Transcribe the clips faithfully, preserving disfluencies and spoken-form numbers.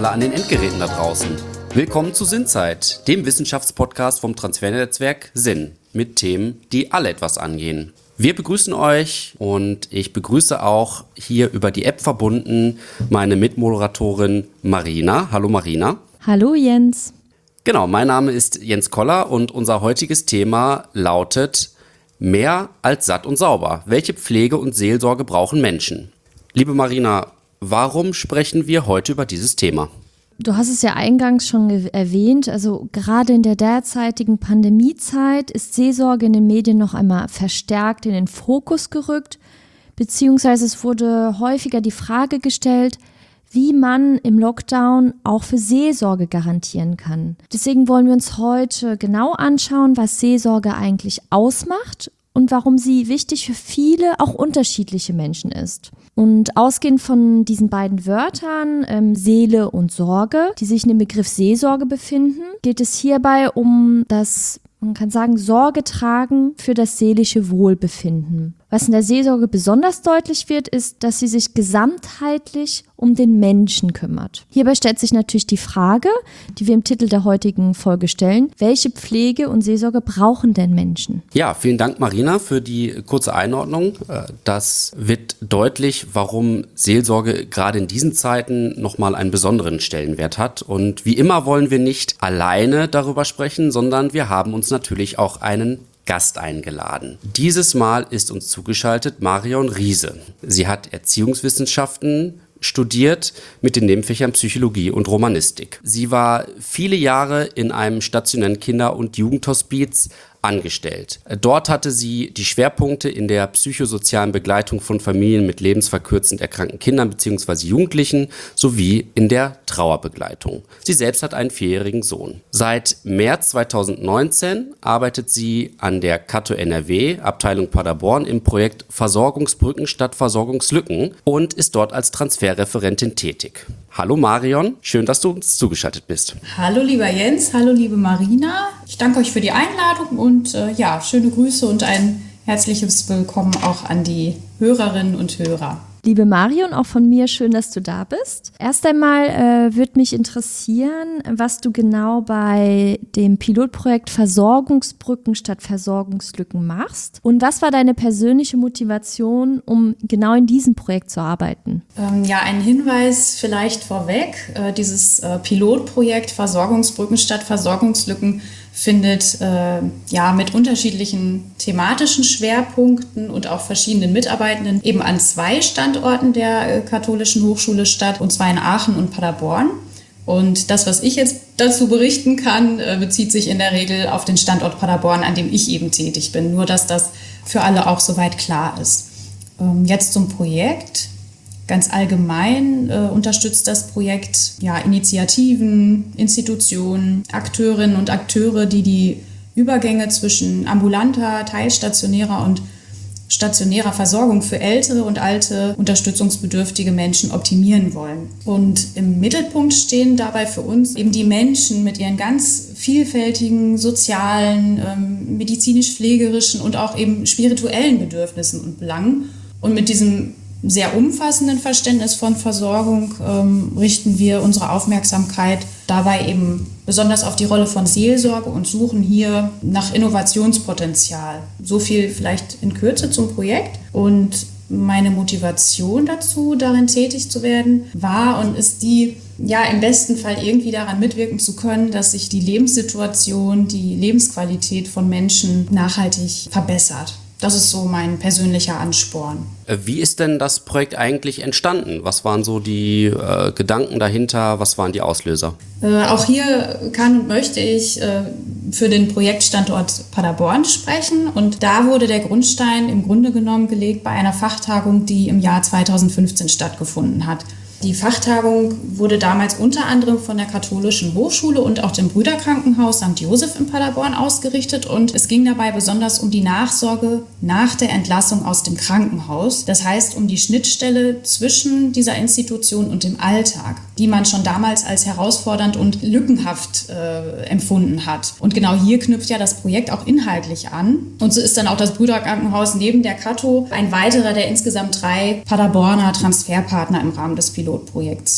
alle an den Endgeräten da draußen. Willkommen zu Sinnzeit, dem Wissenschaftspodcast vom Transfernetzwerk Sinn, mit Themen, die alle etwas angehen. Wir begrüßen euch und ich begrüße auch hier über die App verbunden meine Mitmoderatorin Marina. Hallo Marina. Hallo Jens. Genau, mein Name ist Jens Koller und unser heutiges Thema lautet Mehr als satt und sauber. Welche Pflege und Seelsorge brauchen Menschen? Liebe Marina, warum sprechen wir heute über dieses Thema? Du hast es ja eingangs schon ge- erwähnt, also gerade in der derzeitigen Pandemiezeit ist Seelsorge in den Medien noch einmal verstärkt in den Fokus gerückt, beziehungsweise es wurde häufiger die Frage gestellt, wie man im Lockdown auch für Seelsorge garantieren kann. Deswegen wollen wir uns heute genau anschauen, was Seelsorge eigentlich ausmacht und warum sie wichtig für viele, auch unterschiedliche Menschen ist. Und ausgehend von diesen beiden Wörtern, ähm, Seele und Sorge, die sich in dem Begriff Seelsorge befinden, geht es hierbei um das, man kann sagen, Sorge tragen für das seelische Wohlbefinden. Was in der Seelsorge besonders deutlich wird, ist, dass sie sich gesamtheitlich um den Menschen kümmert. Hierbei stellt sich natürlich die Frage, die wir im Titel der heutigen Folge stellen: Welche Pflege und Seelsorge brauchen denn Menschen? Ja, vielen Dank Marina für die kurze Einordnung. Das wird deutlich, warum Seelsorge gerade in diesen Zeiten nochmal einen besonderen Stellenwert hat. Und wie immer wollen wir nicht alleine darüber sprechen, sondern wir haben uns natürlich auch einen Gast eingeladen. Dieses Mal ist uns zugeschaltet Marion Riese. Sie hat Erziehungswissenschaften studiert mit den Nebenfächern Psychologie und Romanistik. Sie war viele Jahre in einem stationären Kinder- und Jugendhospiz angestellt. Dort hatte sie die Schwerpunkte in der psychosozialen Begleitung von Familien mit lebensverkürzend erkrankten Kindern bzw. Jugendlichen sowie in der Trauerbegleitung. Sie selbst hat einen vierjährigen Sohn. Seit März zweitausendneunzehn arbeitet sie an der Kato N R W, Abteilung Paderborn, im Projekt Versorgungsbrücken statt Versorgungslücken und ist dort als Transferreferentin tätig. Hallo Marion, schön, dass du uns zugeschaltet bist. Hallo lieber Jens, hallo liebe Marina. Ich danke euch für die Einladung und äh, ja, schöne Grüße und ein herzliches Willkommen auch an die Hörerinnen und Hörer. Liebe Marion, auch von mir schön, dass du da bist. Erst einmal äh, würde mich interessieren, was du genau bei dem Pilotprojekt Versorgungsbrücken statt Versorgungslücken machst. Und was war deine persönliche Motivation, um genau in diesem Projekt zu arbeiten? Ähm, ja, ein Hinweis vielleicht vorweg. Äh, dieses äh, Pilotprojekt Versorgungsbrücken statt Versorgungslücken findet äh, ja mit unterschiedlichen thematischen Schwerpunkten und auch verschiedenen Mitarbeitenden eben an zwei Standorten der äh, Katholischen Hochschule statt, und zwar in Aachen und Paderborn. Und das, was ich jetzt dazu berichten kann, äh, bezieht sich in der Regel auf den Standort Paderborn, an dem ich eben tätig bin. Nur, dass das für alle auch soweit klar ist. Ähm, jetzt zum Projekt. Ganz allgemein äh, unterstützt das Projekt ja, Initiativen, Institutionen, Akteurinnen und Akteure, die die Übergänge zwischen ambulanter, teilstationärer und stationärer Versorgung für ältere und alte unterstützungsbedürftige Menschen optimieren wollen. Und im Mittelpunkt stehen dabei für uns eben die Menschen mit ihren ganz vielfältigen sozialen, ähm, medizinisch-pflegerischen und auch eben spirituellen Bedürfnissen und Belangen. Und mit diesem sehr umfassenden Verständnis von Versorgung ähm, richten wir unsere Aufmerksamkeit dabei eben besonders auf die Rolle von Seelsorge und suchen hier nach Innovationspotenzial. So viel vielleicht in Kürze zum Projekt. Und meine Motivation dazu, darin tätig zu werden, war und ist die, ja, im besten Fall irgendwie daran mitwirken zu können, dass sich die Lebenssituation, die Lebensqualität von Menschen nachhaltig verbessert. Das ist so mein persönlicher Ansporn. Wie ist denn das Projekt eigentlich entstanden? Was waren so die äh, Gedanken dahinter? Was waren die Auslöser? Äh, auch hier kann und möchte ich äh, für den Projektstandort Paderborn sprechen. Und da wurde der Grundstein im Grunde genommen gelegt bei einer Fachtagung, die im Jahr zweitausendfünfzehn stattgefunden hat. Die Fachtagung wurde damals unter anderem von der Katholischen Hochschule und auch dem Brüderkrankenhaus Sankt Joseph in Paderborn ausgerichtet, und es ging dabei besonders um die Nachsorge nach der Entlassung aus dem Krankenhaus. Das heißt, um die Schnittstelle zwischen dieser Institution und dem Alltag, die man schon damals als herausfordernd und lückenhaft äh, empfunden hat. Und genau hier knüpft ja das Projekt auch inhaltlich an. Und so ist dann auch das Brüderkrankenhaus neben der Kato ein weiterer der insgesamt drei Paderborner Transferpartner im Rahmen des Pilotprojekts.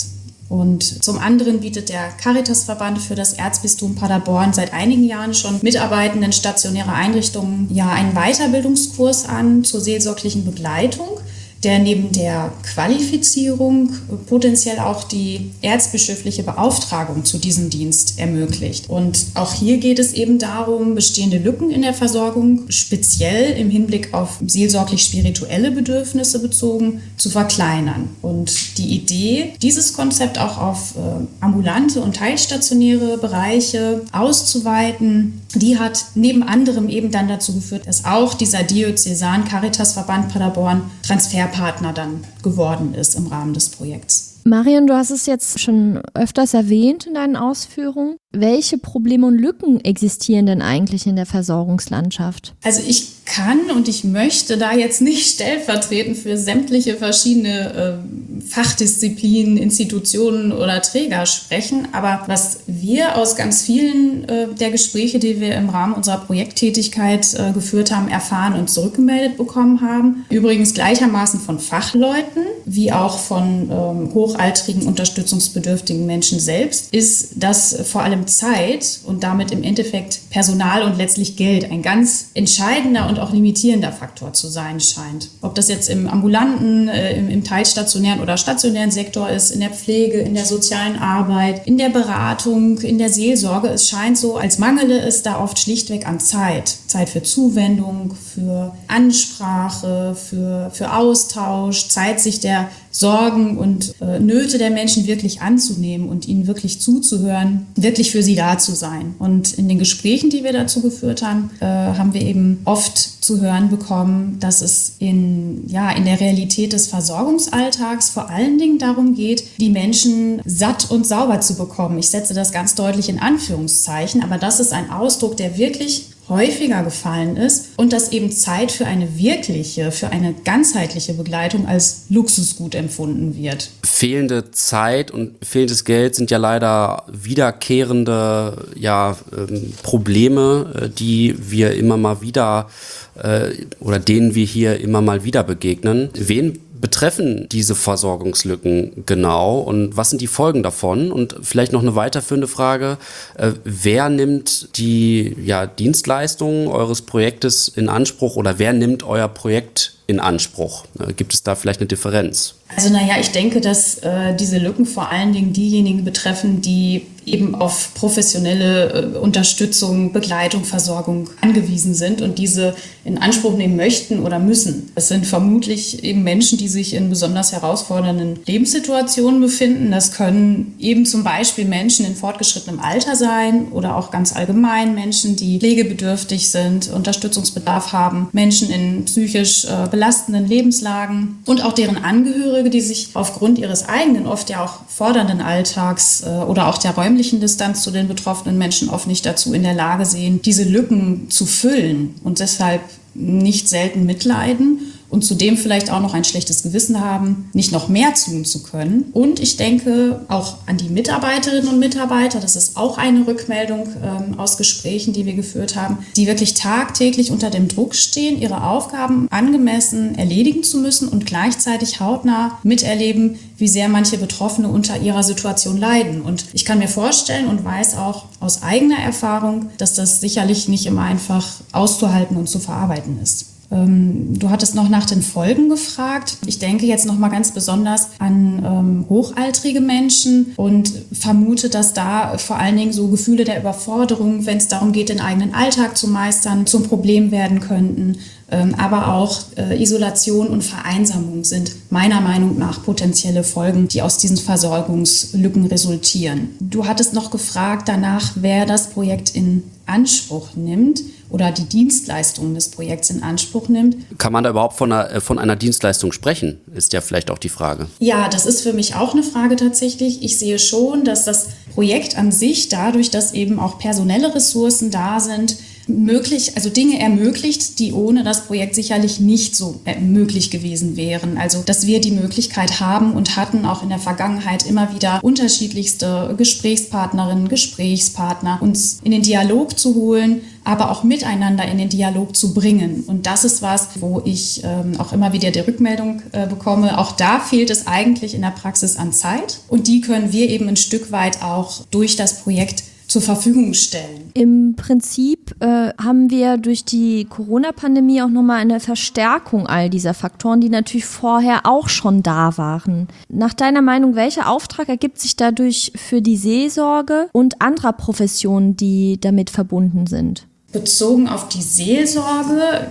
Und zum anderen bietet der Caritasverband für das Erzbistum Paderborn seit einigen Jahren schon Mitarbeitenden stationärer Einrichtungen ja einen Weiterbildungskurs an zur seelsorglichen Begleitung, der neben der Qualifizierung potenziell auch die erzbischöfliche Beauftragung zu diesem Dienst ermöglicht. Und auch hier geht es eben darum, bestehende Lücken in der Versorgung, speziell im Hinblick auf seelsorglich-spirituelle Bedürfnisse bezogen, zu verkleinern. Und die Idee, dieses Konzept auch auf äh, ambulante und teilstationäre Bereiche auszuweiten, die hat neben anderem eben dann dazu geführt, dass auch dieser Diözesan Caritasverband Paderborn Transferpartner dann geworden ist im Rahmen des Projekts. Marion, du hast es jetzt schon öfters erwähnt in deinen Ausführungen. Welche Probleme und Lücken existieren denn eigentlich in der Versorgungslandschaft? Also ich kann und ich möchte da jetzt nicht stellvertretend für sämtliche verschiedene äh, Fachdisziplinen, Institutionen oder Träger sprechen. Aber was wir aus ganz vielen äh, der Gespräche, die wir im Rahmen unserer Projekttätigkeit äh, geführt haben, erfahren und zurückgemeldet bekommen haben, übrigens gleichermaßen von Fachleuten wie auch von ähm, hochaltrigen, unterstützungsbedürftigen Menschen selbst, ist, dass vor allem Zeit und damit im Endeffekt Personal und letztlich Geld ein ganz entscheidender und auch limitierender Faktor zu sein scheint. Ob das jetzt im ambulanten, äh, im, im teilstationären oder stationären Sektor ist, in der Pflege, in der sozialen Arbeit, in der Beratung, in der Seelsorge. Es scheint so, als mangele es da oft schlichtweg an Zeit. Zeit für Zuwendung, für Ansprache, für, für Austausch, Zeit, sich der Sorgen und äh, Nöte der Menschen wirklich anzunehmen und ihnen wirklich zuzuhören, wirklich für sie da zu sein. Und in den Gesprächen, die wir dazu geführt haben, äh, haben wir eben oft zu hören bekommen, dass es in, ja, in der Realität des Versorgungsalltags vor allen Dingen darum geht, die Menschen satt und sauber zu bekommen. Ich setze das ganz deutlich in Anführungszeichen, aber das ist ein Ausdruck, der wirklich häufiger gefallen ist und dass eben Zeit für eine wirkliche, für eine ganzheitliche Begleitung als Luxusgut empfunden wird. Fehlende Zeit und fehlendes Geld sind ja leider wiederkehrende ja, ähm, Probleme, die wir immer mal wieder äh, oder denen wir hier immer mal wieder begegnen. Wen betreffen diese Versorgungslücken genau und was sind die Folgen davon? Und vielleicht noch eine weiterführende Frage, äh, wer nimmt die ja, Dienstleistungen eures Projektes in Anspruch oder wer nimmt euer Projekt in Anspruch? Äh, gibt es da vielleicht eine Differenz? Also naja, ich denke, dass äh, diese Lücken vor allen Dingen diejenigen betreffen, die eben auf professionelle äh, Unterstützung, Begleitung, Versorgung angewiesen sind und diese in Anspruch nehmen möchten oder müssen. Es sind vermutlich eben Menschen, die sich in besonders herausfordernden Lebenssituationen befinden. Das können eben zum Beispiel Menschen in fortgeschrittenem Alter sein oder auch ganz allgemein Menschen, die pflegebedürftig sind, Unterstützungsbedarf haben, Menschen in psychisch äh, belastenden Lebenslagen und auch deren Angehörige, die sich aufgrund ihres eigenen, oft ja auch fordernden Alltags äh, oder auch der räumlichen Distanz zu den betroffenen Menschen oft nicht dazu in der Lage sehen, diese Lücken zu füllen und deshalb nicht selten mitleiden und zudem vielleicht auch noch ein schlechtes Gewissen haben, nicht noch mehr tun zu können. Und ich denke auch an die Mitarbeiterinnen und Mitarbeiter, das ist auch eine Rückmeldung ähm, aus Gesprächen, die wir geführt haben, die wirklich tagtäglich unter dem Druck stehen, ihre Aufgaben angemessen erledigen zu müssen und gleichzeitig hautnah miterleben, wie sehr manche Betroffene unter ihrer Situation leiden. Und ich kann mir vorstellen und weiß auch aus eigener Erfahrung, dass das sicherlich nicht immer einfach auszuhalten und zu verarbeiten ist. Du hattest noch nach den Folgen gefragt. Ich denke jetzt noch mal ganz besonders an ähm, hochaltrige Menschen und vermute, dass da vor allen Dingen so Gefühle der Überforderung, wenn es darum geht, den eigenen Alltag zu meistern, zum Problem werden könnten. Ähm, aber auch äh, Isolation und Vereinsamung sind meiner Meinung nach potenzielle Folgen, die aus diesen Versorgungslücken resultieren. Du hattest noch gefragt danach, wer das Projekt in Anspruch nimmt oder die Dienstleistungen des Projekts in Anspruch nimmt. Kann man da überhaupt von einer, von einer Dienstleistung sprechen, ist ja vielleicht auch die Frage. Ja, das ist für mich auch eine Frage tatsächlich. Ich sehe schon, dass das Projekt an sich, dadurch, dass eben auch personelle Ressourcen da sind, möglich, also Dinge ermöglicht, die ohne das Projekt sicherlich nicht so möglich gewesen wären. Also, dass wir die Möglichkeit haben und hatten auch in der Vergangenheit immer wieder unterschiedlichste Gesprächspartnerinnen, Gesprächspartner uns in den Dialog zu holen, aber auch miteinander in den Dialog zu bringen. Und das ist was, wo ich ähm, auch immer wieder die Rückmeldung äh, bekomme. Auch da fehlt es eigentlich in der Praxis an Zeit. Und die können wir eben ein Stück weit auch durch das Projekt zur Verfügung stellen. Im Prinzip äh, haben wir durch die Corona-Pandemie auch nochmal eine Verstärkung all dieser Faktoren, die natürlich vorher auch schon da waren. Nach deiner Meinung, welcher Auftrag ergibt sich dadurch für die Seelsorge und anderer Professionen, die damit verbunden sind? Bezogen auf die Seelsorge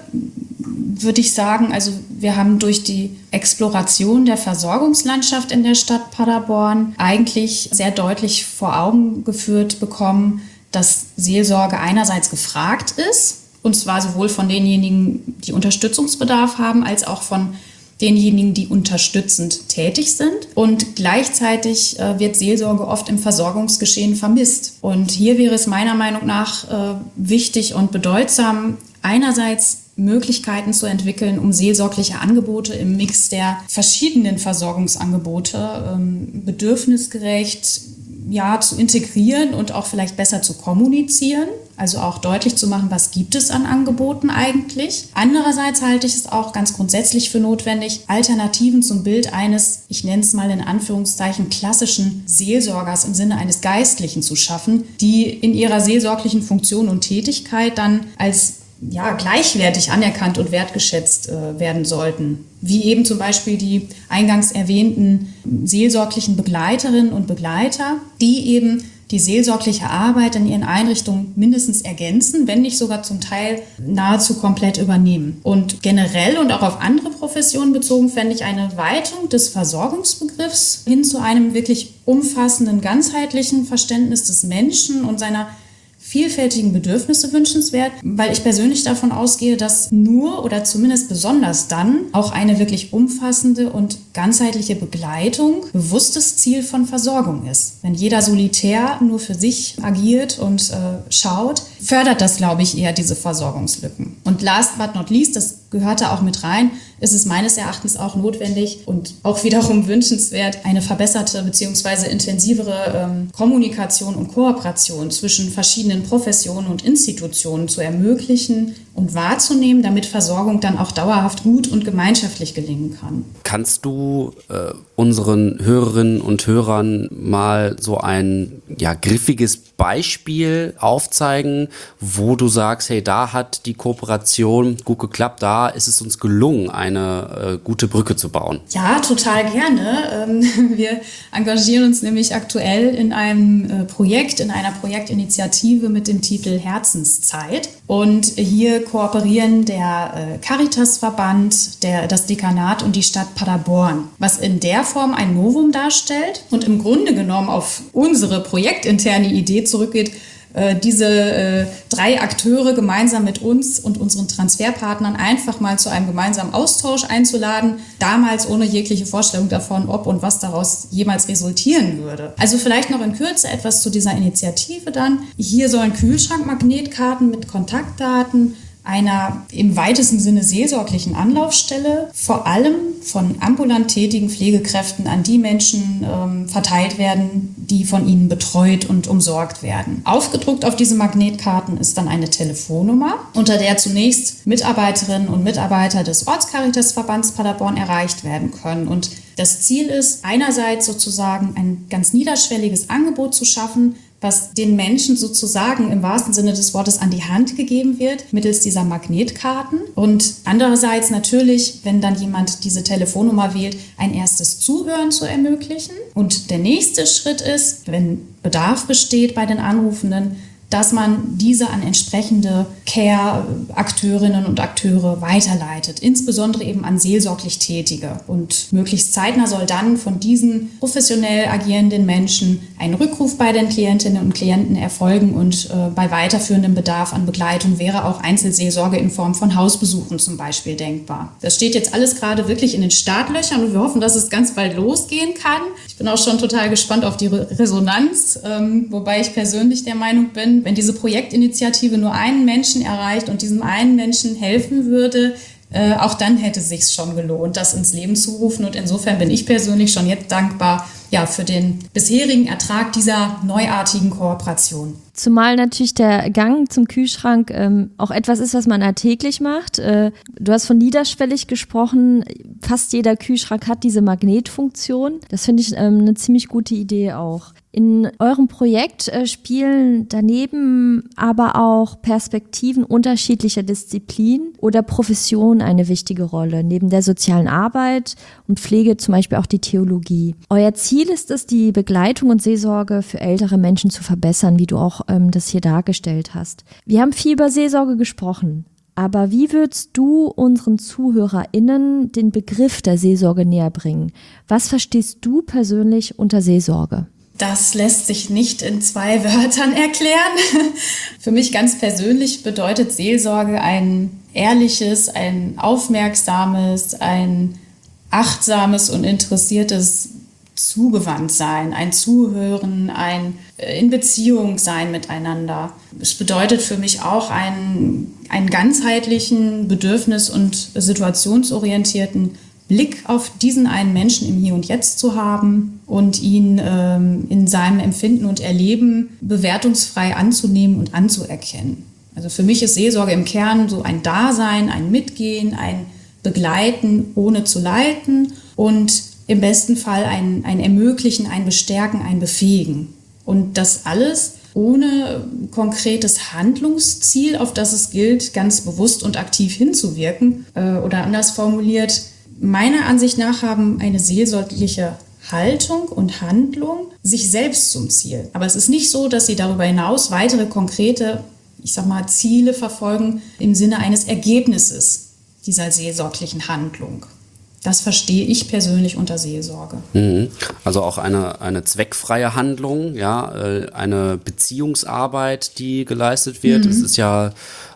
würde ich sagen, also wir haben durch die Exploration der Versorgungslandschaft in der Stadt Paderborn eigentlich sehr deutlich vor Augen geführt bekommen, dass Seelsorge einerseits gefragt ist, und zwar sowohl von denjenigen, die Unterstützungsbedarf haben, als auch von denjenigen, die unterstützend tätig sind. Und gleichzeitig äh, wird Seelsorge oft im Versorgungsgeschehen vermisst. Und hier wäre es meiner Meinung nach äh, wichtig und bedeutsam, einerseits Möglichkeiten zu entwickeln, um seelsorgliche Angebote im Mix der verschiedenen Versorgungsangebote ähm, bedürfnisgerecht ja, zu integrieren und auch vielleicht besser zu kommunizieren, also auch deutlich zu machen, was gibt es an Angeboten eigentlich. Andererseits halte ich es auch ganz grundsätzlich für notwendig, Alternativen zum Bild eines, ich nenne es mal in Anführungszeichen, klassischen Seelsorgers im Sinne eines Geistlichen zu schaffen, die in ihrer seelsorglichen Funktion und Tätigkeit dann als ja, gleichwertig anerkannt und wertgeschätzt äh, werden sollten. Wie eben zum Beispiel die eingangs erwähnten seelsorglichen Begleiterinnen und Begleiter, die eben die seelsorgliche Arbeit in ihren Einrichtungen mindestens ergänzen, wenn nicht sogar zum Teil nahezu komplett übernehmen. Und generell und auch auf andere Professionen bezogen fände ich eine Weitung des Versorgungsbegriffs hin zu einem wirklich umfassenden, ganzheitlichen Verständnis des Menschen und seiner vielfältigen Bedürfnisse wünschenswert, weil ich persönlich davon ausgehe, dass nur oder zumindest besonders dann auch eine wirklich umfassende und ganzheitliche Begleitung bewusstes Ziel von Versorgung ist. Wenn jeder solitär nur für sich agiert und äh, schaut, fördert das, glaube ich, eher diese Versorgungslücken. Und last but not least, das gehört da auch mit rein, ist es meines Erachtens auch notwendig und auch wiederum wünschenswert, eine verbesserte bzw. intensivere ähm, Kommunikation und Kooperation zwischen verschiedenen Professionen und Institutionen zu ermöglichen und wahrzunehmen, damit Versorgung dann auch dauerhaft gut und gemeinschaftlich gelingen kann. Kannst du äh, unseren Hörerinnen und Hörern mal so ein ja, griffiges Beispiel aufzeigen, wo du sagst, hey, da hat die Kooperation gut geklappt, da ist es uns gelungen, eine äh, gute Brücke zu bauen? Ja, total gerne. Ähm, wir engagieren uns nämlich aktuell in einem äh, Projekt, in einer Projektinitiative mit dem Titel Herzenszeit. Und hier kooperieren der äh, Caritasverband, der, das Dekanat und die Stadt Paderborn, was in der Form ein Novum darstellt und im Grunde genommen auf unsere projektinterne Idee zurückgeht, äh, diese äh, drei Akteure gemeinsam mit uns und unseren Transferpartnern einfach mal zu einem gemeinsamen Austausch einzuladen, damals ohne jegliche Vorstellung davon, ob und was daraus jemals resultieren würde. Also vielleicht noch in Kürze etwas zu dieser Initiative dann. Hier sollen Kühlschrankmagnetkarten mit Kontaktdaten einer im weitesten Sinne seelsorglichen Anlaufstelle, vor allem von ambulant tätigen Pflegekräften an die Menschen ähm, verteilt werden, die von ihnen betreut und umsorgt werden. Aufgedruckt auf diese Magnetkarten ist dann eine Telefonnummer, unter der zunächst Mitarbeiterinnen und Mitarbeiter des Ortscaritasverbands Paderborn erreicht werden können. Und das Ziel ist einerseits sozusagen ein ganz niederschwelliges Angebot zu schaffen, was den Menschen sozusagen im wahrsten Sinne des Wortes an die Hand gegeben wird, mittels dieser Magnetkarten. Und andererseits natürlich, wenn dann jemand diese Telefonnummer wählt, ein erstes Zuhören zu ermöglichen. Und der nächste Schritt ist, wenn Bedarf besteht bei den Anrufenden, dass man diese an entsprechende Care-Akteurinnen und Akteure weiterleitet, insbesondere eben an seelsorglich Tätige. Und möglichst zeitnah soll dann von diesen professionell agierenden Menschen ein Rückruf bei den Klientinnen und Klienten erfolgen und äh, bei weiterführendem Bedarf an Begleitung wäre auch Einzelseelsorge in Form von Hausbesuchen zum Beispiel denkbar. Das steht jetzt alles gerade wirklich in den Startlöchern und wir hoffen, dass es ganz bald losgehen kann. Ich bin auch schon total gespannt auf die Resonanz, ähm, wobei ich persönlich der Meinung bin, schön, wenn diese Projektinitiative nur einen Menschen erreicht und diesem einen Menschen helfen würde. Äh, auch dann hätte es sich schon gelohnt, das ins Leben zu rufen. Und insofern bin ich persönlich schon jetzt dankbar, ja, für den bisherigen Ertrag dieser neuartigen Kooperation. Zumal natürlich der Gang zum Kühlschrank ähm, auch etwas ist, was man alltäglich macht. Äh, du hast von niederschwellig gesprochen. Fast jeder Kühlschrank hat diese Magnetfunktion. Das finde ich ähm, eine ziemlich gute Idee auch. In eurem Projekt äh, spielen daneben aber auch Perspektiven unterschiedlicher Disziplinen oder Professionen eine wichtige Rolle. Neben der sozialen Arbeit und Pflege zum Beispiel auch die Theologie. Euer Ziel ist es, die Begleitung und Seelsorge für ältere Menschen zu verbessern, wie du auch ähm, das hier dargestellt hast. Wir haben viel über Seelsorge gesprochen. Aber wie würdest du unseren ZuhörerInnen den Begriff der Seelsorge näher bringen? Was verstehst du persönlich unter Seelsorge? Das lässt sich nicht in zwei Wörtern erklären. Für mich ganz persönlich bedeutet Seelsorge ein ehrliches, ein aufmerksames, ein achtsames und interessiertes Zugewandtsein, ein Zuhören, ein in Beziehung sein miteinander. Es bedeutet für mich auch einen, einen ganzheitlichen, bedürfnis- und situationsorientierten Blick auf diesen einen Menschen im Hier und Jetzt zu haben und ihn ähm, in seinem Empfinden und Erleben bewertungsfrei anzunehmen und anzuerkennen. Also für mich ist Seelsorge im Kern so ein Dasein, ein Mitgehen, ein Begleiten, ohne zu leiten und im besten Fall ein, ein Ermöglichen, ein Bestärken, ein Befähigen. Und das alles ohne konkretes Handlungsziel, auf das es gilt, ganz bewusst und aktiv hinzuwirken. Äh, oder anders formuliert, meiner Ansicht nach haben eine seelsorgliche Haltung und Handlung sich selbst zum Ziel. Aber es ist nicht so, dass sie darüber hinaus weitere konkrete, ich sag mal, Ziele verfolgen im Sinne eines Ergebnisses dieser seelsorglichen Handlung. Das verstehe ich persönlich unter Seelsorge. Also auch eine, eine zweckfreie Handlung, ja, eine Beziehungsarbeit, die geleistet wird. Mhm. Es ist ja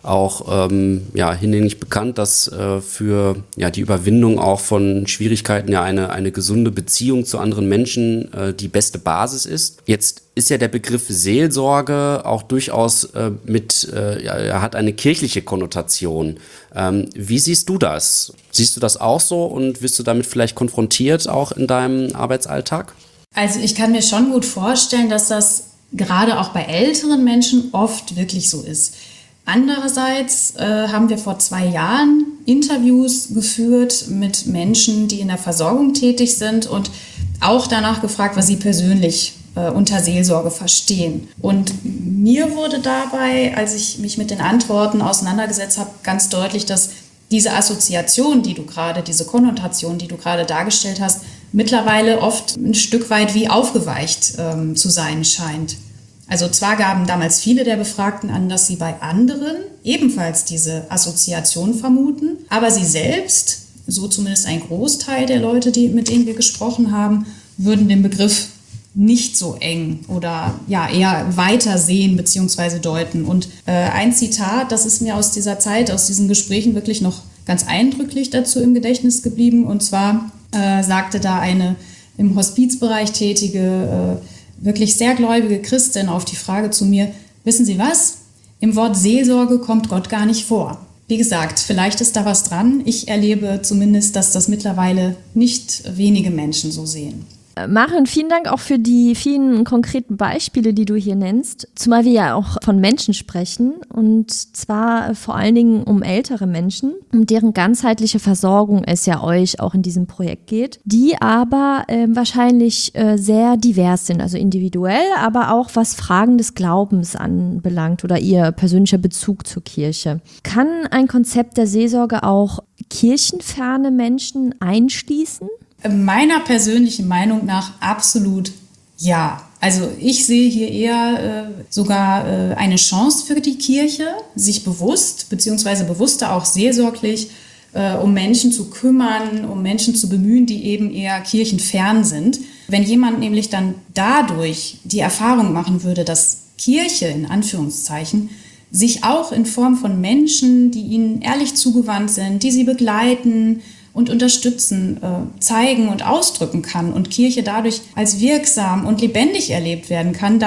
auch ähm, ja, hinlänglich bekannt, dass äh, für ja, die Überwindung auch von Schwierigkeiten ja eine, eine gesunde Beziehung zu anderen Menschen äh, die beste Basis ist. Jetzt ist ja der Begriff Seelsorge auch durchaus äh, mit, äh, ja, er hat eine kirchliche Konnotation. Ähm, wie siehst du das? Siehst du das auch so und wirst du damit vielleicht konfrontiert auch in deinem Arbeitsalltag? Also ich kann mir schon gut vorstellen, dass das gerade auch bei älteren Menschen oft wirklich so ist. Andererseits äh, haben wir vor zwei Jahren Interviews geführt mit Menschen, die in der Versorgung tätig sind und auch danach gefragt, was sie persönlich äh, unter Seelsorge verstehen. Und mir wurde dabei, als ich mich mit den Antworten auseinandergesetzt habe, ganz deutlich, dass diese Assoziation, die du gerade, diese Konnotation, die du gerade dargestellt hast, mittlerweile oft ein Stück weit wie aufgeweicht ähm, zu sein scheint. Also zwar gaben damals viele der Befragten an, dass sie bei anderen ebenfalls diese Assoziation vermuten, aber sie selbst, so zumindest ein Großteil der Leute, die, mit denen wir gesprochen haben, würden den Begriff nicht so eng oder ja eher weiter sehen bzw. deuten. Und äh, ein Zitat, das ist mir aus dieser Zeit, aus diesen Gesprächen wirklich noch ganz eindrücklich dazu im Gedächtnis geblieben. Und zwar äh, sagte da eine im Hospizbereich tätige äh, wirklich sehr gläubige Christin auf die Frage zu mir, wissen Sie was? Im Wort Seelsorge kommt Gott gar nicht vor. Wie gesagt, vielleicht ist da was dran. Ich erlebe zumindest, dass das mittlerweile nicht wenige Menschen so sehen. Marion, vielen Dank auch für die vielen konkreten Beispiele, die du hier nennst, zumal wir ja auch von Menschen sprechen und zwar vor allen Dingen um ältere Menschen, um deren ganzheitliche Versorgung es ja euch auch in diesem Projekt geht, die aber äh, wahrscheinlich äh, sehr divers sind, also individuell, aber auch was Fragen des Glaubens anbelangt oder ihr persönlicher Bezug zur Kirche. Kann ein Konzept der Seelsorge auch kirchenferne Menschen einschließen? Meiner persönlichen Meinung nach absolut ja. Also ich sehe hier eher äh, sogar äh, eine Chance für die Kirche, sich bewusst beziehungsweise bewusster auch seelsorglich äh, um Menschen zu kümmern, um Menschen zu bemühen, die eben eher kirchenfern sind. Wenn jemand nämlich dann dadurch die Erfahrung machen würde, dass Kirche in Anführungszeichen sich auch in Form von Menschen, die ihnen ehrlich zugewandt sind, die sie begleiten und unterstützen, äh, zeigen und ausdrücken kann und Kirche dadurch als wirksam und lebendig erlebt werden kann, dann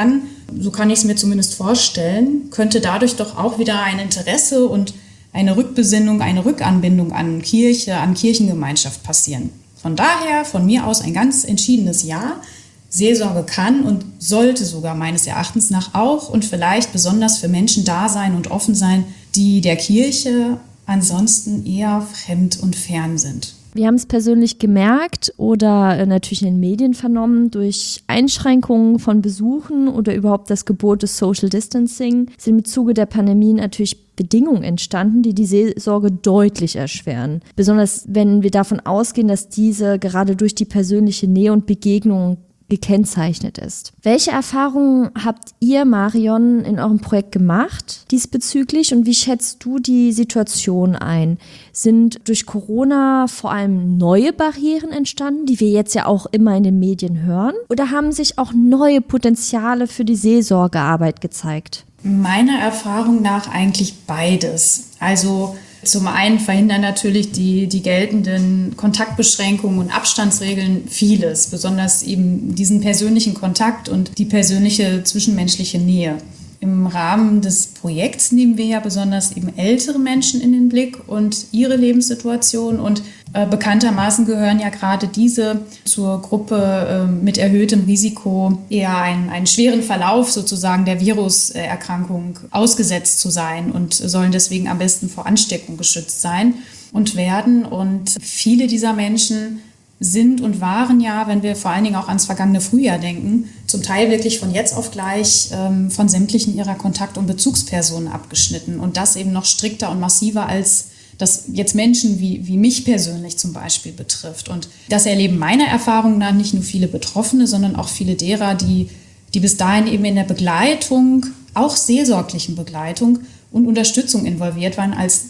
so kann ich es mir zumindest vorstellen, könnte dadurch doch auch wieder ein Interesse und eine Rückbesinnung, eine Rückanbindung an Kirche, an Kirchengemeinschaft passieren. Von daher, von mir aus ein ganz entschiedenes Ja. Seelsorge kann und sollte sogar meines Erachtens nach auch und vielleicht besonders für Menschen da sein und offen sein, die der Kirche ansonsten eher fremd und fern sind. Wir haben es persönlich gemerkt oder natürlich in den Medien vernommen, durch Einschränkungen von Besuchen oder überhaupt das Gebot des Social Distancing sind im Zuge der Pandemie natürlich Bedingungen entstanden, die die Seelsorge deutlich erschweren. Besonders wenn wir davon ausgehen, dass diese gerade durch die persönliche Nähe und Begegnung gekennzeichnet ist. Welche Erfahrungen habt ihr, Marion, in eurem Projekt gemacht diesbezüglich und wie schätzt du die Situation ein? Sind durch Corona vor allem neue Barrieren entstanden, die wir jetzt ja auch immer in den Medien hören? Oder haben sich auch neue Potenziale für die Seelsorgearbeit gezeigt? Meiner Erfahrung nach eigentlich beides. Also zum einen verhindern natürlich die, die geltenden Kontaktbeschränkungen und Abstandsregeln vieles, besonders eben diesen persönlichen Kontakt und die persönliche zwischenmenschliche Nähe. Im Rahmen des Projekts nehmen wir ja besonders eben ältere Menschen in den Blick und ihre Lebenssituation und äh, bekanntermaßen gehören ja gerade diese zur Gruppe äh, mit erhöhtem Risiko, eher einen, einen schweren Verlauf sozusagen der Viruserkrankung ausgesetzt zu sein und sollen deswegen am besten vor Ansteckung geschützt sein und werden. Und viele dieser Menschen sind und waren ja, wenn wir vor allen Dingen auch ans vergangene Frühjahr denken, zum Teil wirklich von jetzt auf gleich ähm, von sämtlichen ihrer Kontakt- und Bezugspersonen abgeschnitten. Und das eben noch strikter und massiver, als das jetzt Menschen wie, wie mich persönlich zum Beispiel betrifft. Und das erleben meiner Erfahrung nach nicht nur viele Betroffene, sondern auch viele derer, die, die bis dahin eben in der Begleitung, auch seelsorglichen Begleitung und Unterstützung involviert waren, als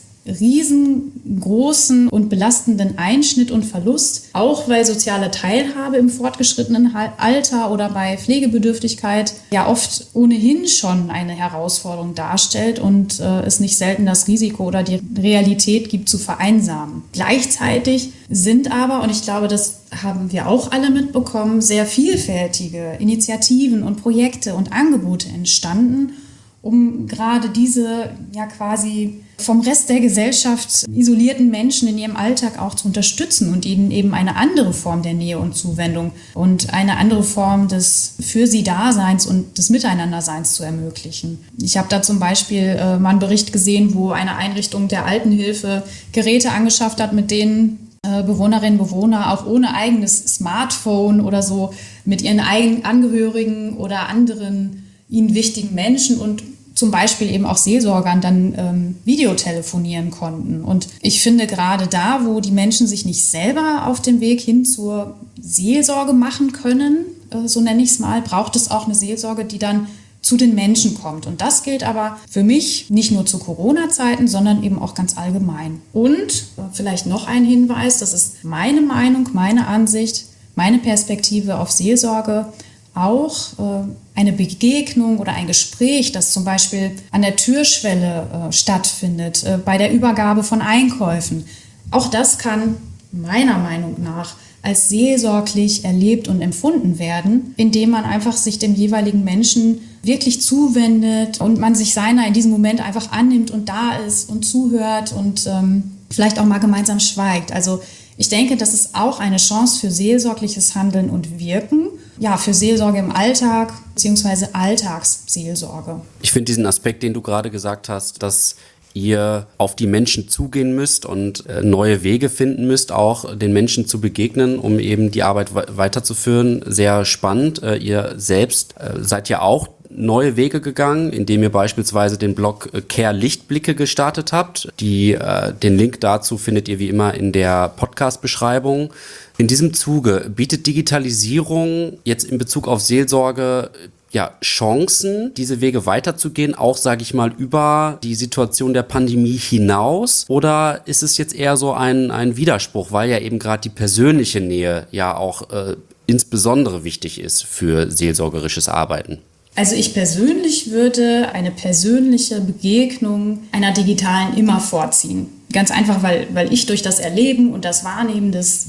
riesengroßen und belastenden Einschnitt und Verlust, auch weil soziale Teilhabe im fortgeschrittenen Alter oder bei Pflegebedürftigkeit ja oft ohnehin schon eine Herausforderung darstellt und äh, es nicht selten das Risiko oder die Realität gibt zu vereinsamen. Gleichzeitig sind aber, und ich glaube, das haben wir auch alle mitbekommen, sehr vielfältige Initiativen und Projekte und Angebote entstanden, um gerade diese ja quasi vom Rest der Gesellschaft isolierten Menschen in ihrem Alltag auch zu unterstützen und ihnen eben eine andere Form der Nähe und Zuwendung und eine andere Form des für sie Daseins und des Miteinanderseins zu ermöglichen. Ich habe da zum Beispiel äh, mal einen Bericht gesehen, wo eine Einrichtung der Altenhilfe Geräte angeschafft hat, mit denen äh, Bewohnerinnen und Bewohner auch ohne eigenes Smartphone oder so mit ihren eigenen Angehörigen oder anderen ihnen wichtigen Menschen und zum Beispiel eben auch Seelsorgern dann ähm, Videotelefonieren konnten. Und ich finde gerade da, wo die Menschen sich nicht selber auf den Weg hin zur Seelsorge machen können, äh, so nenne ich es mal, braucht es auch eine Seelsorge, die dann zu den Menschen kommt. Und das gilt aber für mich nicht nur zu Corona-Zeiten, sondern eben auch ganz allgemein. Und äh, vielleicht noch ein Hinweis, das ist meine Meinung, meine Ansicht, meine Perspektive auf Seelsorge, auch äh, eine Begegnung oder ein Gespräch, das zum Beispiel an der Türschwelle äh, stattfindet, äh, bei der Übergabe von Einkäufen. Auch das kann meiner Meinung nach als seelsorglich erlebt und empfunden werden, indem man einfach sich dem jeweiligen Menschen wirklich zuwendet und man sich seiner in diesem Moment einfach annimmt und da ist und zuhört und ähm, vielleicht auch mal gemeinsam schweigt. Also ich denke, das ist auch eine Chance für seelsorgliches Handeln und Wirken, ja, für Seelsorge im Alltag bzw. Alltagsseelsorge. Ich finde diesen Aspekt, den du gerade gesagt hast, dass ihr auf die Menschen zugehen müsst und äh, neue Wege finden müsst, auch den Menschen zu begegnen, um eben die Arbeit we- weiterzuführen, sehr spannend. Äh, ihr selbst äh, seid ja auch neue Wege gegangen, indem ihr beispielsweise den Blog Care Lichtblicke gestartet habt. Die, äh, den Link dazu findet ihr wie immer in der Podcast-Beschreibung. In diesem Zuge bietet Digitalisierung jetzt in Bezug auf Seelsorge ja Chancen, diese Wege weiterzugehen, auch, sage ich mal, über die Situation der Pandemie hinaus? Oder ist es jetzt eher so ein, ein Widerspruch, weil ja eben gerade die persönliche Nähe ja auch äh, insbesondere wichtig ist für seelsorgerisches Arbeiten? Also ich persönlich würde eine persönliche Begegnung einer digitalen immer vorziehen. Ganz einfach, weil, weil ich durch das Erleben und das Wahrnehmen des, ich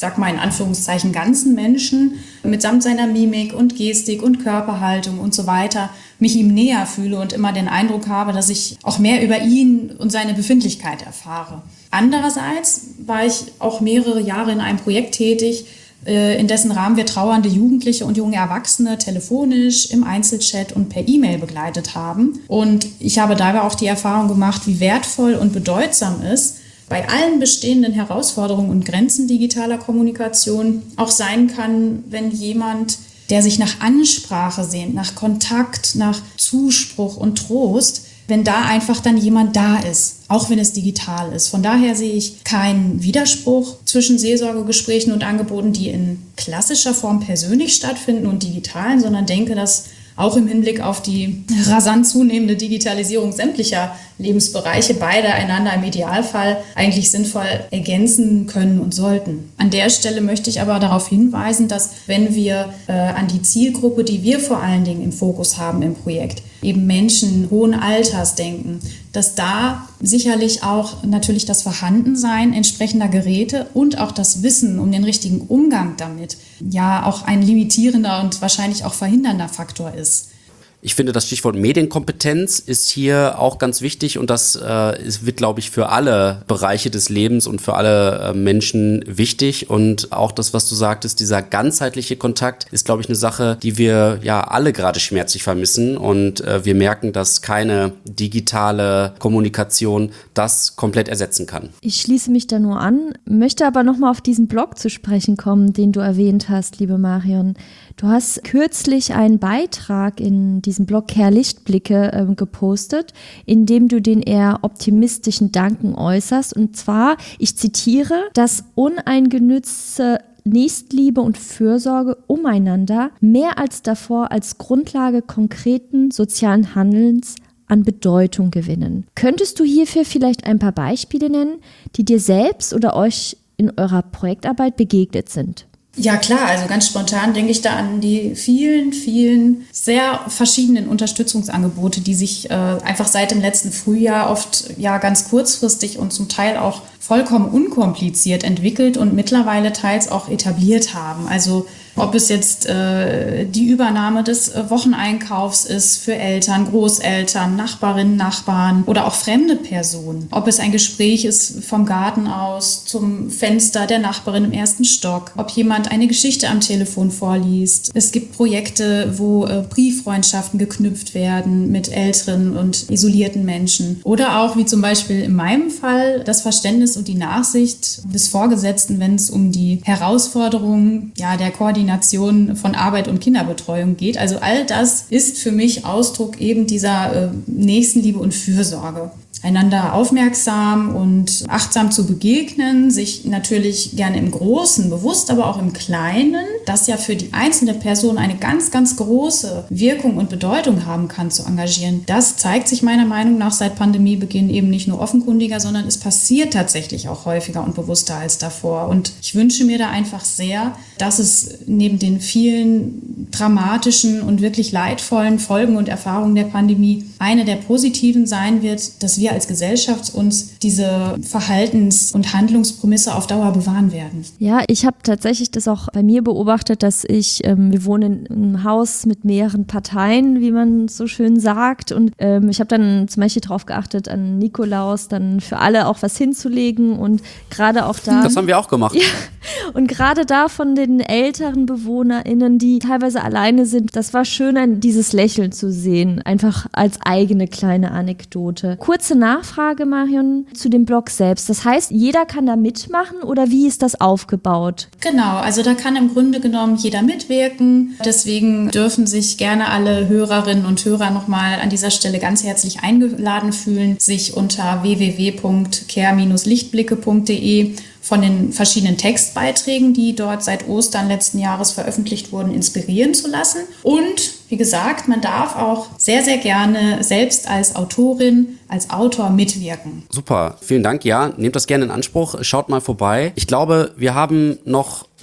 sag mal in Anführungszeichen, ganzen Menschen mitsamt seiner Mimik und Gestik und Körperhaltung und so weiter mich ihm näher fühle und immer den Eindruck habe, dass ich auch mehr über ihn und seine Befindlichkeit erfahre. Andererseits war ich auch mehrere Jahre in einem Projekt tätig, in dessen Rahmen wir trauernde Jugendliche und junge Erwachsene telefonisch, im Einzelchat und per E-Mail begleitet haben. Und ich habe dabei auch die Erfahrung gemacht, wie wertvoll und bedeutsam es bei allen bestehenden Herausforderungen und Grenzen digitaler Kommunikation auch sein kann, wenn jemand, der sich nach Ansprache sehnt, nach Kontakt, nach Zuspruch und Trost, wenn da einfach dann jemand da ist, auch wenn es digital ist. Von daher sehe ich keinen Widerspruch zwischen Seelsorgegesprächen und Angeboten, die in klassischer Form persönlich stattfinden und digitalen, sondern denke, dass auch im Hinblick auf die rasant zunehmende Digitalisierung sämtlicher Lebensbereiche beide einander im Idealfall eigentlich sinnvoll ergänzen können und sollten. An der Stelle möchte ich aber darauf hinweisen, dass wenn wir äh, an die Zielgruppe, die wir vor allen Dingen im Fokus haben im Projekt, eben Menschen hohen Alters denken, dass da sicherlich auch natürlich das Vorhandensein entsprechender Geräte und auch das Wissen um den richtigen Umgang damit ja auch ein limitierender und wahrscheinlich auch verhindernder Faktor ist. Ich finde, das Stichwort Medienkompetenz ist hier auch ganz wichtig und das äh, ist, wird, glaube ich, für alle Bereiche des Lebens und für alle äh, Menschen wichtig. Und auch das, was du sagtest, dieser ganzheitliche Kontakt ist, glaube ich, eine Sache, die wir ja alle gerade schmerzlich vermissen. Und äh, wir merken, dass keine digitale Kommunikation das komplett ersetzen kann. Ich schließe mich da nur an, möchte aber nochmal auf diesen Blog zu sprechen kommen, den du erwähnt hast, liebe Marion. Du hast kürzlich einen Beitrag in diesem Blog Care Lichtblicke äh, gepostet, in dem du den eher optimistischen Gedanken äußerst. Und zwar, ich zitiere, dass uneingenützte Nächstliebe und Fürsorge umeinander mehr als davor als Grundlage konkreten sozialen Handelns an Bedeutung gewinnen. Könntest du hierfür vielleicht ein paar Beispiele nennen, die dir selbst oder euch in eurer Projektarbeit begegnet sind? Ja klar, also ganz spontan denke ich da an die vielen, vielen sehr verschiedenen Unterstützungsangebote, die sich äh, einfach seit dem letzten Frühjahr oft ja ganz kurzfristig und zum Teil auch vollkommen unkompliziert entwickelt und mittlerweile teils auch etabliert haben. Also ob es jetzt äh, die Übernahme des äh, Wocheneinkaufs ist für Eltern, Großeltern, Nachbarinnen, Nachbarn oder auch fremde Personen. Ob es ein Gespräch ist vom Garten aus zum Fenster der Nachbarin im ersten Stock. Ob jemand eine Geschichte am Telefon vorliest. Es gibt Projekte, wo äh, Brieffreundschaften geknüpft werden mit älteren und isolierten Menschen. Oder auch, wie zum Beispiel in meinem Fall, das Verständnis und die Nachsicht des Vorgesetzten, wenn es um die Herausforderungen ja, der Koordination von Arbeit und Kinderbetreuung geht. Also all das ist für mich Ausdruck eben dieser äh, Nächstenliebe und Fürsorge. Einander aufmerksam und achtsam zu begegnen, sich natürlich gerne im Großen bewusst, aber auch im Kleinen, das ja für die einzelne Person eine ganz, ganz große Wirkung und Bedeutung haben kann, zu engagieren. Das zeigt sich meiner Meinung nach seit Pandemiebeginn eben nicht nur offenkundiger, sondern es passiert tatsächlich auch häufiger und bewusster als davor. Und ich wünsche mir da einfach sehr, dass es neben den vielen dramatischen und wirklich leidvollen Folgen und Erfahrungen der Pandemie eine der positiven sein wird, dass wir als Gesellschaft uns diese Verhaltens- und Handlungsprämisse auf Dauer bewahren werden. Ja, ich habe tatsächlich das auch bei mir beobachtet, dass ich, ähm, wir wohnen in einem Haus mit mehreren Parteien, wie man so schön sagt, und ähm, ich habe dann zum Beispiel darauf geachtet, an Nikolaus dann für alle auch was hinzulegen und gerade auch da... Das haben wir auch gemacht. Ja, und gerade da von den älteren BewohnerInnen, die teilweise alleine sind, das war schön, dieses Lächeln zu sehen, einfach als eigene kleine Anekdote. Kurze Nachfrage, Marion, zu dem Blog selbst. Das heißt, jeder kann da mitmachen oder wie ist das aufgebaut? Genau, also da kann im Grunde genommen jeder mitwirken. Deswegen dürfen sich gerne alle Hörerinnen und Hörer nochmal an dieser Stelle ganz herzlich eingeladen fühlen, sich unter w w w punkt care Bindestrich lichtblicke punkt d e von den verschiedenen Textbeiträgen, die dort seit Ostern letzten Jahres veröffentlicht wurden, inspirieren zu lassen. Und wie gesagt, man darf auch sehr, sehr gerne selbst als Autorin, als Autor mitwirken. Super, vielen Dank. Ja, nehmt das gerne in Anspruch. Schaut mal vorbei. Ich glaube, wir haben noch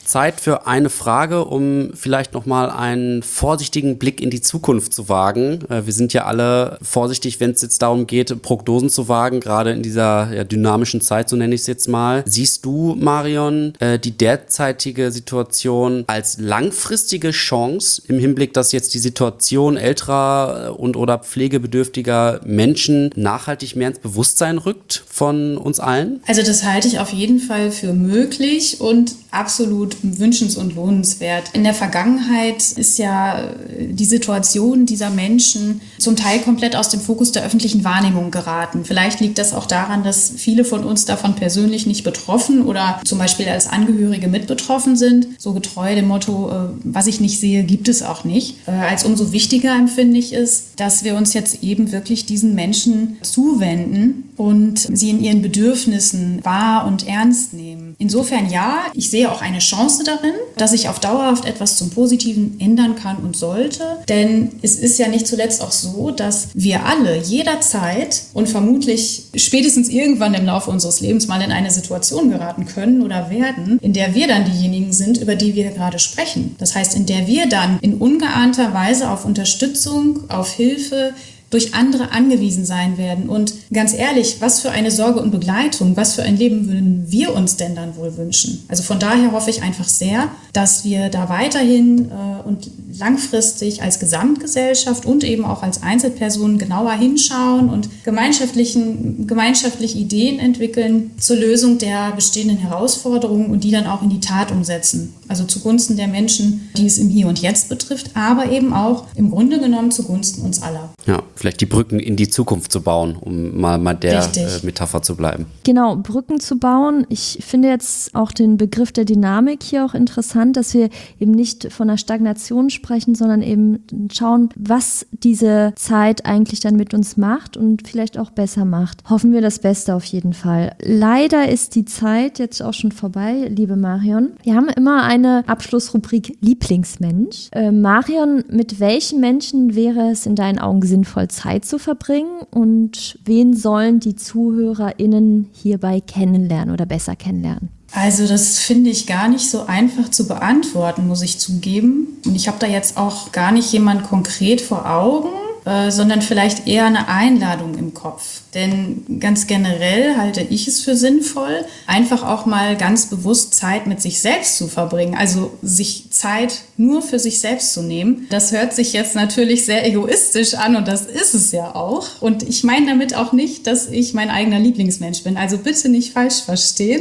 Zeit für eine Frage, um vielleicht nochmal einen vorsichtigen Blick in die Zukunft zu wagen. Äh, wir sind ja alle vorsichtig, wenn es jetzt darum geht, Prognosen zu wagen, gerade in dieser ja, dynamischen Zeit, so nenne ich es jetzt mal. Siehst du, Marion, äh, die derzeitige Situation als langfristige Chance im Hinblick, dass jetzt die Situation älterer und oder pflegebedürftiger Menschen nachhaltig mehr ins Bewusstsein rückt von uns allen? Also das halte ich auf jeden Fall für möglich und absolut wünschens- und lohnenswert. In der Vergangenheit ist ja die Situation dieser Menschen zum Teil komplett aus dem Fokus der öffentlichen Wahrnehmung geraten. Vielleicht liegt das auch daran, dass viele von uns davon persönlich nicht betroffen oder zum Beispiel als Angehörige mit betroffen sind. So getreu dem Motto, was ich nicht sehe, gibt es auch nicht. Als umso wichtiger empfinde ich es, dass wir uns jetzt eben wirklich diesen Menschen zuwenden und sie in ihren Bedürfnissen wahr und ernst nehmen. Insofern ja, ich sehe auch eine Chance darin, dass sich auf dauerhaft etwas zum Positiven ändern kann und sollte. Denn es ist ja nicht zuletzt auch so, dass wir alle jederzeit und vermutlich spätestens irgendwann im Laufe unseres Lebens mal in eine Situation geraten können oder werden, in der wir dann diejenigen sind, über die wir gerade sprechen. Das heißt, in der wir dann in ungeahnter Weise auf Unterstützung, auf Hilfe durch andere angewiesen sein werden. Und ganz ehrlich, was für eine Sorge und Begleitung, was für ein Leben würden wir uns denn dann wohl wünschen? Also von daher hoffe ich einfach sehr, dass wir da weiterhin äh, und langfristig als Gesamtgesellschaft und eben auch als Einzelpersonen genauer hinschauen und gemeinschaftlichen, gemeinschaftlich Ideen entwickeln zur Lösung der bestehenden Herausforderungen und die dann auch in die Tat umsetzen. Also zugunsten der Menschen, die es im Hier und Jetzt betrifft, aber eben auch im Grunde genommen zugunsten uns aller. Ja, vielleicht die Brücken in die Zukunft zu bauen, um mal, mal der äh, Metapher zu bleiben. Genau, Brücken zu bauen. Ich finde jetzt auch den Begriff der Dynamik hier auch interessant, dass wir eben nicht von einer Stagnation sprechen, sondern eben schauen, was diese Zeit eigentlich dann mit uns macht und vielleicht auch besser macht. Hoffen wir das Beste auf jeden Fall. Leider ist die Zeit jetzt auch schon vorbei, liebe Marion. Wir haben immer eine Abschlussrubrik Lieblingsmensch. Äh, Marion, mit welchen Menschen wäre es in deinen Augen sinnvoll, Zeit zu verbringen und wen sollen die ZuhörerInnen hierbei kennenlernen oder besser kennenlernen? Also das finde ich gar nicht so einfach zu beantworten, muss ich zugeben. Und ich habe da jetzt auch gar nicht jemand konkret vor Augen, äh, sondern vielleicht eher eine Einladung im Kopf. Denn ganz generell halte ich es für sinnvoll, einfach auch mal ganz bewusst Zeit mit sich selbst zu verbringen. Also sich Zeit nur für sich selbst zu nehmen. Das hört sich jetzt natürlich sehr egoistisch an und das ist es ja auch. Und ich meine damit auch nicht, dass ich mein eigener Lieblingsmensch bin. Also bitte nicht falsch verstehen.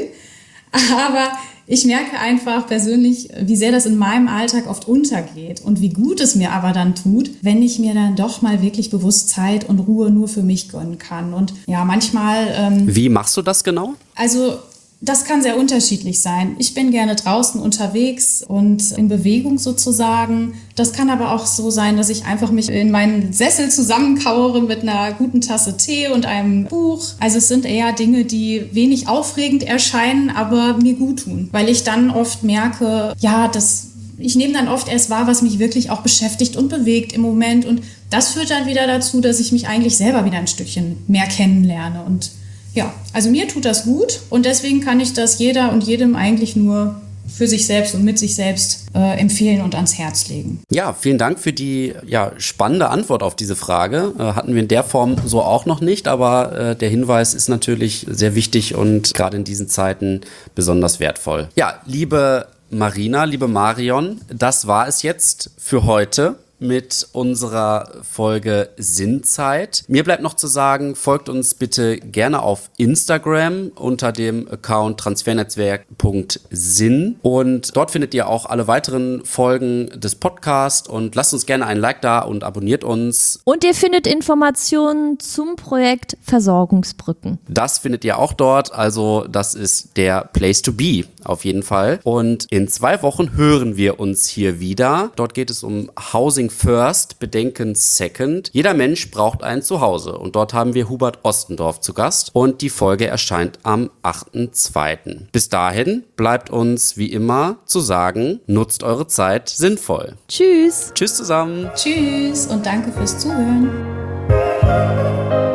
Aber ich merke einfach persönlich, wie sehr das in meinem Alltag oft untergeht und wie gut es mir aber dann tut, wenn ich mir dann doch mal wirklich bewusst Zeit und Ruhe nur für mich gönnen kann. Und ja, manchmal... Ähm, wie machst du das genau? Also... Das kann sehr unterschiedlich sein. Ich bin gerne draußen unterwegs und in Bewegung sozusagen. Das kann aber auch so sein, dass ich einfach mich in meinen Sessel zusammenkauere mit einer guten Tasse Tee und einem Buch. Also es sind eher Dinge, die wenig aufregend erscheinen, aber mir gut tun. Weil ich dann oft merke, ja, das, ich nehme dann oft erst wahr, was mich wirklich auch beschäftigt und bewegt im Moment. Und das führt dann wieder dazu, dass ich mich eigentlich selber wieder ein Stückchen mehr kennenlerne. Und ja, also mir tut das gut und deswegen kann ich das jeder und jedem eigentlich nur für sich selbst und mit sich selbst äh, empfehlen und ans Herz legen. Ja, vielen Dank für die ja, spannende Antwort auf diese Frage. Äh, hatten wir in der Form so auch noch nicht, aber äh, der Hinweis ist natürlich sehr wichtig und gerade in diesen Zeiten besonders wertvoll. Ja, liebe Marina, liebe Marion, das war es jetzt für heute mit unserer Folge Sinnzeit. Mir bleibt noch zu sagen, folgt uns bitte gerne auf Instagram unter dem Account transfernetzwerk punkt sinn und dort findet ihr auch alle weiteren Folgen des Podcasts und lasst uns gerne ein Like da und abonniert uns. Und ihr findet Informationen zum Projekt Versorgungsbrücken. Das findet ihr auch dort, also das ist der Place to be auf jeden Fall. Und in zwei Wochen hören wir uns hier wieder. Dort geht es um Housing First, Bedenken Second. Jeder Mensch braucht ein Zuhause. Und dort haben wir Hubert Ostendorf zu Gast. Und die Folge erscheint am achten zweiten Bis dahin bleibt uns wie immer zu sagen, nutzt eure Zeit sinnvoll. Tschüss. Tschüss zusammen. Tschüss und danke fürs Zuhören.